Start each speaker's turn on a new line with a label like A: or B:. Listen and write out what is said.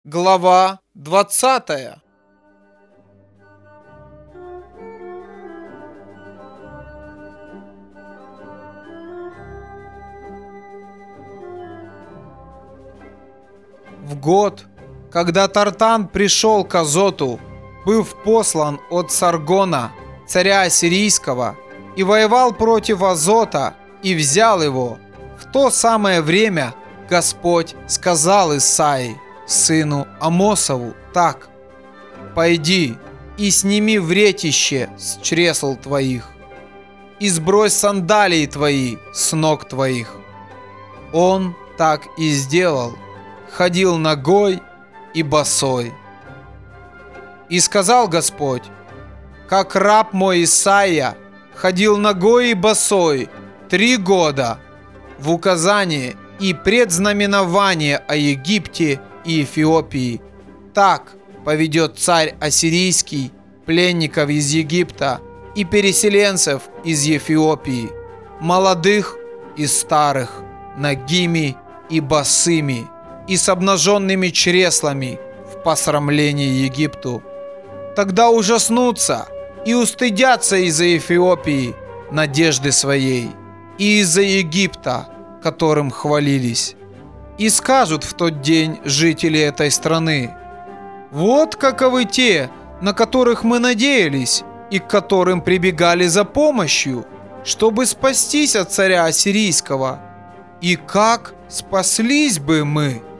A: Глава 20. В год, когда Тартан пришел к Азоту, быв послан от Саргона, царя Ассирийского, и воевал против Азота и взял его, в то самое время Господь сказал Исаии, сыну Амосову, так: «Пойди и сними вретище с чресл твоих, и сбрось сандалии твои с ног твоих». Он так и сделал, ходил нагой и босой. И сказал Господь: «Как раб мой Исаия ходил нагой и босой 3 года в указание и предзнаменование о Египте и Эфиопии, так поведет царь ассирийский пленников из Египта и переселенцев из Эфиопии, молодых и старых, нагими и босыми, и с обнаженными чреслами в посрамлении Египту. Тогда ужаснутся и устыдятся из-за Эфиопии надежды своей и из-за Египта, которым хвалились. И скажут в тот день жители этой страны: вот каковы те, на которых мы надеялись и к которым прибегали за помощью, чтобы спастись от царя Ассирийского. И как спаслись бы мы?»